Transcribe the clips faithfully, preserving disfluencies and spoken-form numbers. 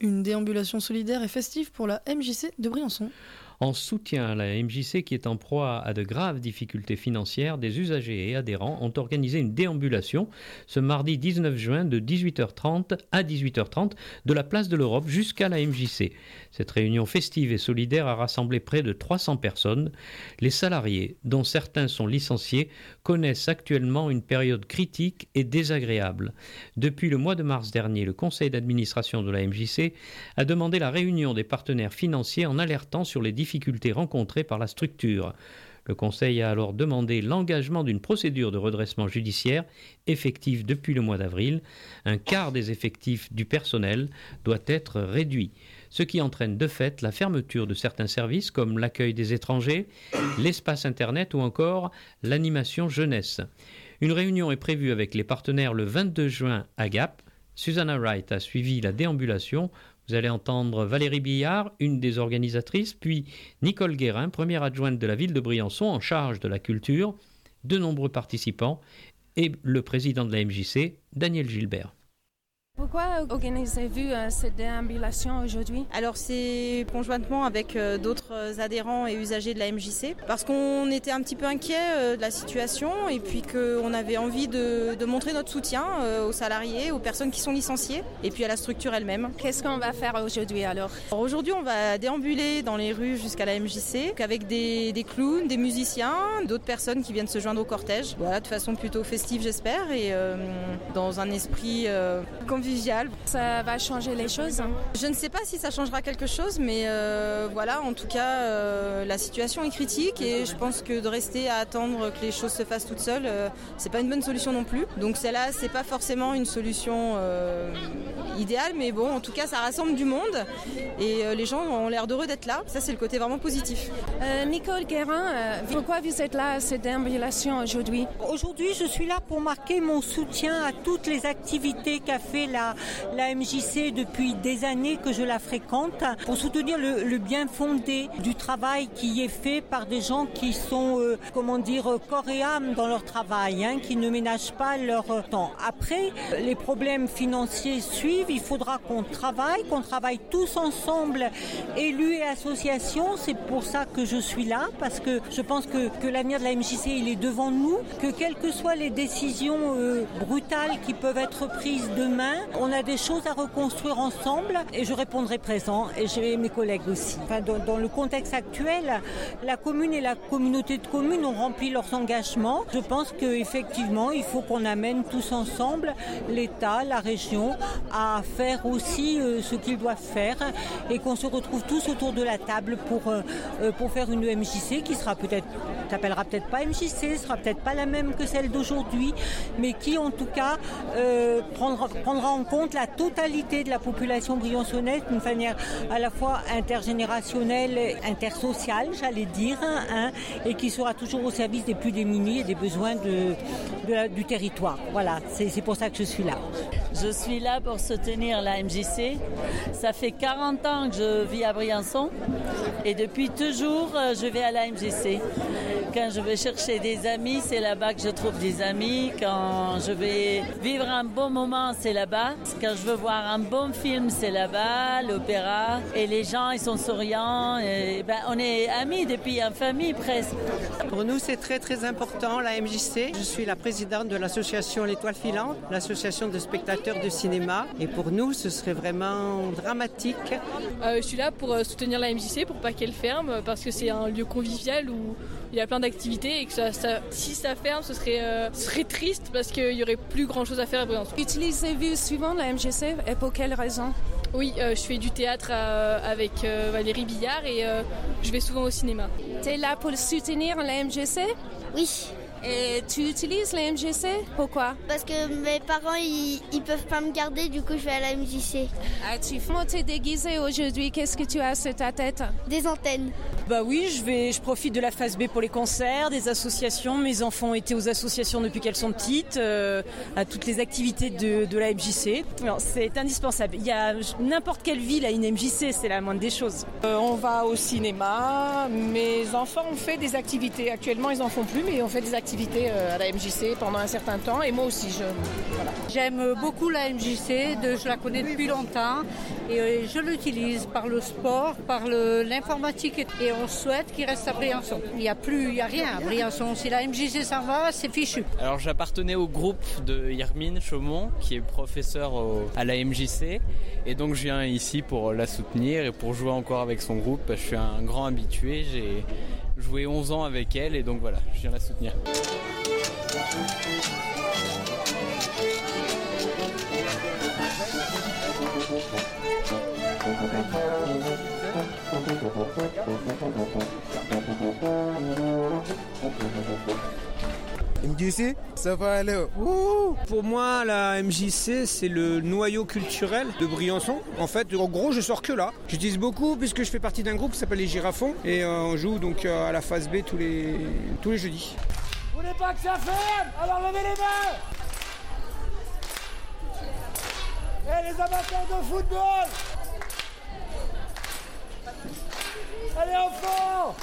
Une déambulation solidaire et festive pour la M J C de Briançon. En soutien à la M J C qui est en proie à de graves difficultés financières, des usagers et adhérents ont organisé une déambulation ce mardi dix-neuf juin de dix-huit heures trente à dix-huit heures trente de la place de l'Europe jusqu'à la M J C. Cette réunion festive et solidaire a rassemblé près de trois cents personnes. Les salariés, dont certains sont licenciés, connaissent actuellement une période critique et désagréable. Depuis le mois de mars dernier, le conseil d'administration de la M J C a demandé la réunion des partenaires financiers en alertant sur les difficultés rencontrées par la structure. Le Conseil a alors demandé l'engagement d'une procédure de redressement judiciaire effective depuis le mois d'avril. Un quart des effectifs du personnel doit être réduit, ce qui entraîne de fait la fermeture de certains services comme l'accueil des étrangers, l'espace Internet ou encore l'animation jeunesse. Une réunion est prévue avec les partenaires le vingt-deux juin à Gap. Susanna Wright a suivi la déambulation. Vous allez entendre Valérie Billard, une des organisatrices, puis Nicole Guérin, première adjointe de la ville de Briançon en charge de la culture, de nombreux participants et le président de la M J C, Daniel Gilbert. Pourquoi organisez-vous euh, cette déambulation aujourd'hui? Alors c'est conjointement avec euh, d'autres adhérents et usagers de la M J C parce qu'on était un petit peu inquiets euh, de la situation et puis qu'on avait envie de, de montrer notre soutien euh, aux salariés, aux personnes qui sont licenciées et puis à la structure elle-même. Qu'est-ce qu'on va faire aujourd'hui alors? Alors aujourd'hui on va déambuler dans les rues jusqu'à la M J C avec des, des clowns, des musiciens, d'autres personnes qui viennent se joindre au cortège. Voilà, de façon plutôt festive j'espère et euh, dans un esprit euh, convivial. Ça va changer les choses? Je ne sais pas si ça changera quelque chose, mais euh, voilà, en tout cas, euh, la situation est critique et je pense que de rester à attendre que les choses se fassent toutes seules, euh, c'est pas une bonne solution non plus. Donc celle-là, c'est pas forcément une solution euh, idéale, mais bon, en tout cas, ça rassemble du monde et euh, les gens ont l'air d'heureux d'être là. Ça, c'est le côté vraiment positif. Euh, Nicole Guérin, euh, pourquoi vous êtes là à cette déambulation aujourd'hui? Aujourd'hui, je suis là pour marquer mon soutien à toutes les activités qu'a fait la, la M J C depuis des années que je la fréquente, pour soutenir le, le bien fondé du travail qui est fait par des gens qui sont, euh, comment dire, corps et âme dans leur travail, hein, qui ne ménagent pas leur temps. Après, les problèmes financiers suivent, il faudra qu'on travaille, qu'on travaille tous ensemble, élus et associations. C'est pour ça que je suis là, parce que je pense que, que l'avenir de la M J C, il est devant nous, que quelles que soient les décisions euh, brutales qui peuvent être prises demain, on a des choses à reconstruire ensemble et je répondrai présent et j'ai mes collègues aussi. Enfin, dans, dans le contexte actuel, la commune et la communauté de communes ont rempli leurs engagements. Je pense qu'effectivement, il faut qu'on amène tous ensemble l'État, la région, à faire aussi euh, ce qu'ils doivent faire et qu'on se retrouve tous autour de la table pour, euh, pour faire une M J C qui sera peut-être, s'appellera peut-être pas M J C, sera peut-être pas la même que celle d'aujourd'hui, mais qui en tout cas euh, prendra, prendra en compte la totalité de la population briançonnaise d'une manière à la fois intergénérationnelle, intersociale, j'allais dire, hein, et qui sera toujours au service des plus démunis et des besoins de, de la, du territoire. Voilà, c'est, c'est pour ça que je suis là. Je suis là pour soutenir la M J C. Ça fait quarante ans que je vis à Briançon et depuis toujours, je vais à la M J C. Quand je vais chercher des amis, c'est là-bas que je trouve des amis. Quand je vais vivre un bon moment, c'est là-bas. Quand je veux voir un bon film, c'est là-bas, l'opéra. Et les gens, ils sont souriants. Et ben, on est amis depuis en famille presque. Pour nous, c'est très très important, la M J C. Je suis la présidente de l'association L'Étoile Filante, l'association de spectateurs de cinéma. Et pour nous, ce serait vraiment dramatique. Euh, je suis là pour soutenir la M J C, pour pas qu'elle ferme, parce que c'est un lieu convivial où il y a plein d'activités et que ça, ça, si ça ferme, ce serait, euh, ce serait triste parce qu'il y aurait plus grand chose à faire à Briançon. Utilisez-vous souvent la M J C et pour quelle raison? Oui, euh, je fais du théâtre euh, avec euh, Valérie Billard et euh, je vais souvent au cinéma. Tu es là pour soutenir la M J C? Oui. Et tu utilises la M J C? Pourquoi? Parce que mes parents, ils, ils peuvent pas me garder, du coup je vais à la M J C. Ah, tu es déguisée aujourd'hui, qu'est-ce que tu as sur ta tête? Des antennes. Bah oui, je vais, je profite de la phase B pour les concerts, des associations. Mes enfants ont été aux associations depuis qu'elles sont petites, euh, à toutes les activités de, de la M J C. Alors, c'est indispensable. Il y a n'importe quelle ville a une M J C, c'est la moindre des choses. Euh, on va au cinéma. Mes enfants ont fait des activités. Actuellement, ils en font plus, mais ils ont fait des activités à la M J C pendant un certain temps. Et moi aussi, je, voilà. J'aime beaucoup la M J C, de, je la connais depuis longtemps et euh, je l'utilise par le sport, par le, l'informatique et on souhaite qu'il reste à Briançon. Il n'y a plus, il n'y a rien à Briançon. Si la M J C s'en va, c'est fichu. Alors j'appartenais au groupe de Yermine Chaumont qui est professeur au, à la M J C et donc je viens ici pour la soutenir et pour jouer encore avec son groupe. Je suis un grand habitué, j'ai joué onze ans avec elle et donc voilà, je viens la soutenir. M J C, ça va aller. Ouh. Pour moi, la M J C, c'est le noyau culturel de Briançon. En fait, en gros, je sors que là. J'utilise beaucoup puisque je fais partie d'un groupe qui s'appelle les Girafons et euh, on joue donc euh, à la phase B tous les tous les jeudis. Vous voulez pas que ça ferme? Alors levez les mains. Et les amateurs de football. Allez enfants.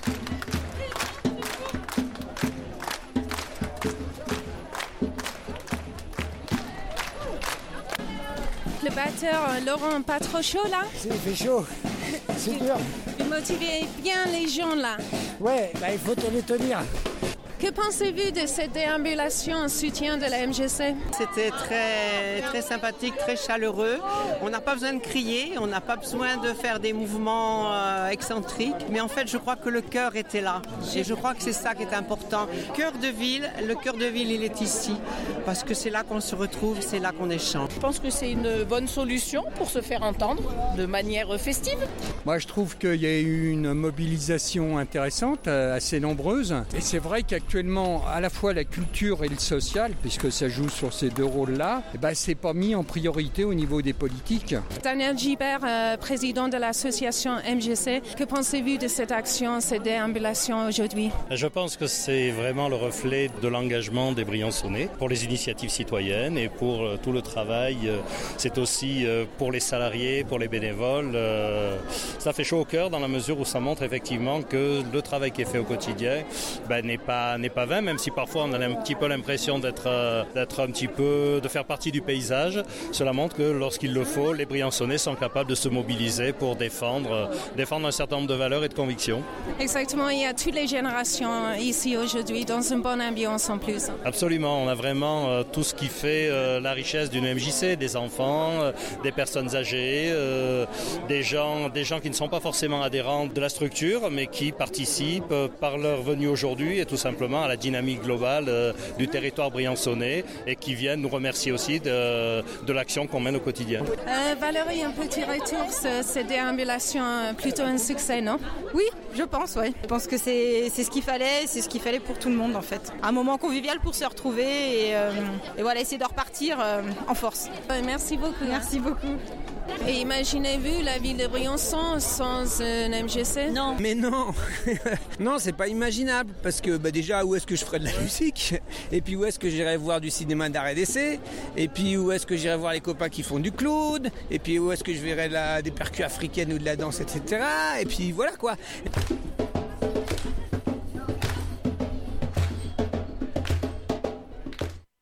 Le batteur Laurent, pas trop chaud là? Si, il fait chaud. C'est dur. Vous motivez bien les gens là. Ouais, bah, il faut les tenir. Que pensez-vous de cette déambulation en soutien de la M J C? C'était très, très sympathique, très chaleureux. On n'a pas besoin de crier, on n'a pas besoin de faire des mouvements euh, excentriques. Mais en fait, je crois que le cœur était là. Et je crois que c'est ça qui est important. Cœur de ville, le cœur de ville, il est ici. Parce que c'est là qu'on se retrouve, c'est là qu'on échange. Je pense que c'est une bonne solution pour se faire entendre de manière festive. Moi, je trouve qu'il y a eu une mobilisation intéressante, assez nombreuse. Et c'est vrai qu'actuellement, Actuellement, à la fois la culture et le social, puisque ça joue sur ces deux rôles-là, eh ben, c'est pas mis en priorité au niveau des politiques. Daniel Gibert, euh, président de l'association M J C, que pensez-vous de cette action, cette déambulation aujourd'hui? Je pense que c'est vraiment le reflet de l'engagement des Briançonnais pour les initiatives citoyennes et pour euh, tout le travail. Euh, c'est aussi euh, pour les salariés, pour les bénévoles. Euh, ça fait chaud au cœur dans la mesure où ça montre effectivement que le travail qui est fait au quotidien ben, n'est pas n'est pas vain, même si parfois on a un petit peu l'impression d'être, euh, d'être un petit peu, de faire partie du paysage. Cela montre que lorsqu'il le faut, les Briançonnais sont capables de se mobiliser pour défendre, euh, défendre un certain nombre de valeurs et de convictions. Exactement, il y a toutes les générations ici aujourd'hui, dans une bonne ambiance en plus. Absolument, on a vraiment euh, tout ce qui fait euh, la richesse d'une M J C, des enfants, euh, des personnes âgées, euh, des gens, des gens qui ne sont pas forcément adhérents de la structure, mais qui participent euh, par leur venue aujourd'hui et tout simplement à la dynamique globale euh, du territoire briançonnais et qui viennent nous remercier aussi de, de l'action qu'on mène au quotidien. Euh, Valérie, un petit retour, cette déambulation, plutôt un succès, non? Oui, je pense, oui. Je pense que c'est, c'est ce qu'il fallait, c'est ce qu'il fallait pour tout le monde en fait. Un moment convivial pour se retrouver et, euh, et voilà, essayer de repartir euh, en force. Euh, merci beaucoup. Merci beaucoup. Et imaginez-vous la ville de Briançon sans un M J C? Non. Mais non. Non, c'est pas imaginable parce que bah, déjà où est-ce que je ferais de la musique et puis où est-ce que j'irais voir du cinéma d'art et d'essai et puis où est-ce que j'irais voir les copains qui font du clown et puis où est-ce que je verrais la, des percus africaines ou de la danse, et cetera. Et puis voilà quoi.